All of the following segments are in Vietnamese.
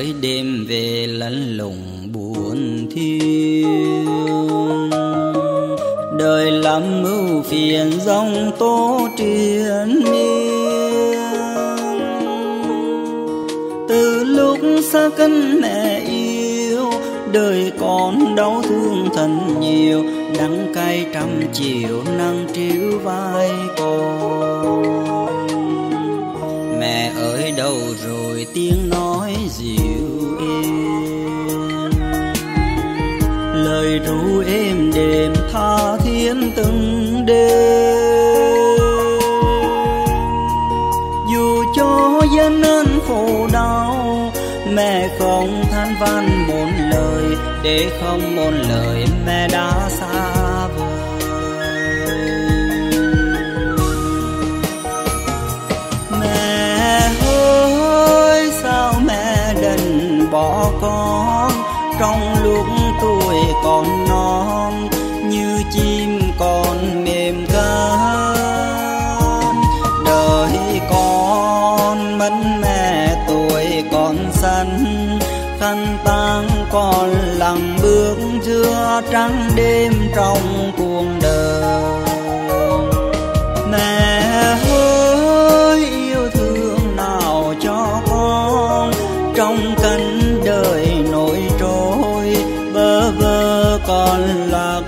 ơi đêm về lạnh lùng buồn thiêu, đời lắm ưu phiền dòng tố triền miên. Từ lúc xa cân mẹ yêu, đời con đau thương thân nhiều, đắng cay trăm chiều nắng trĩu vai con. Mẹ ơi đâu rồi tiếng nói dịu êm, lời ru êm đềm tha thiết từng đêm. Dù cho gian nan khổ đau, mẹ không than van một lời, để không một lời mẹ đã xa vời. Mẹ ơi sao mẹ đành bỏ con, trong lúc tuổi còn non như chim còn mềm cánh. Đời con mất mẹ tuổi còn xanh, khăn tang còn lặng bước giữa trắng đêm trong cuộc đời. Mẹ ơi yêu thương nào cho con, trong cánh đời nổi trôi bơ vơ còn lạc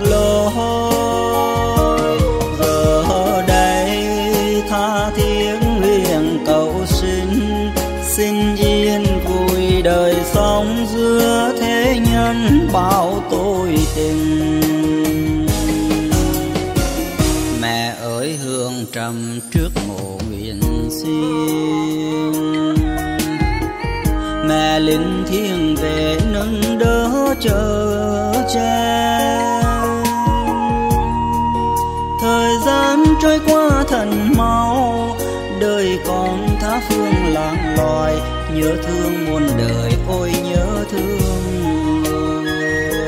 lối. Giờ đây tha thiết nguyện cầu xin yên vui đời sống giữa thế nhân bao tôi tình. Mẹ ơi hương trầm trước mộ nguyện xin, mẹ linh thiêng về nâng đỡ chở che. Thời gian trôi qua thật mau, đời còn tha phương làng loài, nhớ thương muôn đời ôi nhớ thương người.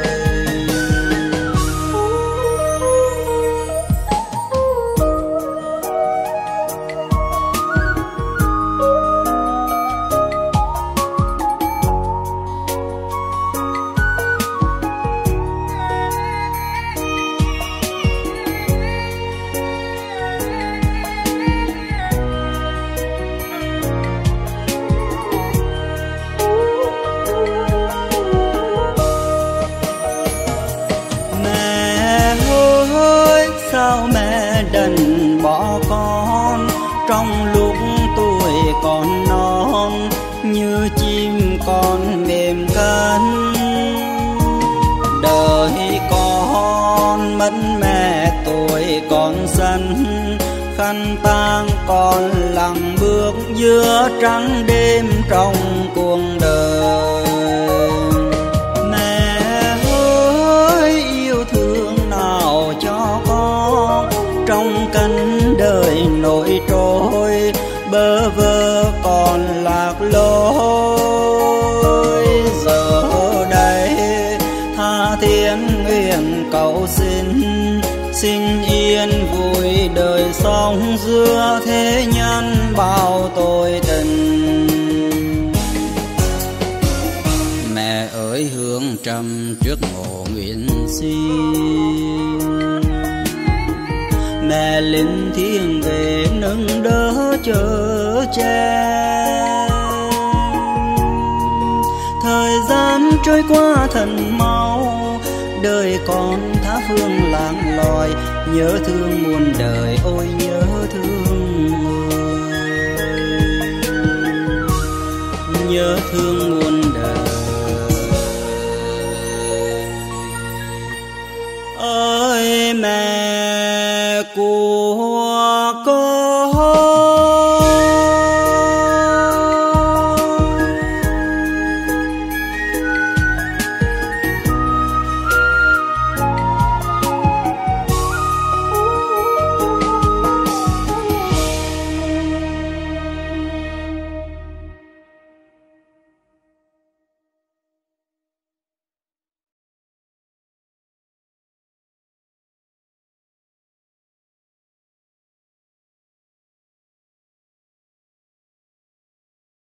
Sao mẹ đành bỏ con, trong lúc tuổi còn non như chim còn mềm cánh. Đời con mất mẹ tuổi còn xanh, khăn tang còn lặng bước giữa trắng đêm trong cuộc đời. Mẹ ơi yêu thương nào cho con, trong cánh đời nổi trôi bơ vơ còn lạc lối. Giờ đây tha thiết nguyện cầu xin yên vui đời sống giữa thế nhân bao tôi tình. Mẹ ơi hương trầm trước mộ nguyện xin, mẹ linh thiêng về nâng đỡ chở che. Thời gian trôi qua thật mau, đời còn tha phương làng loài, nhớ thương muôn đời ôi nhớ thương người. Nhớ thương muôn đời ơi mẹ của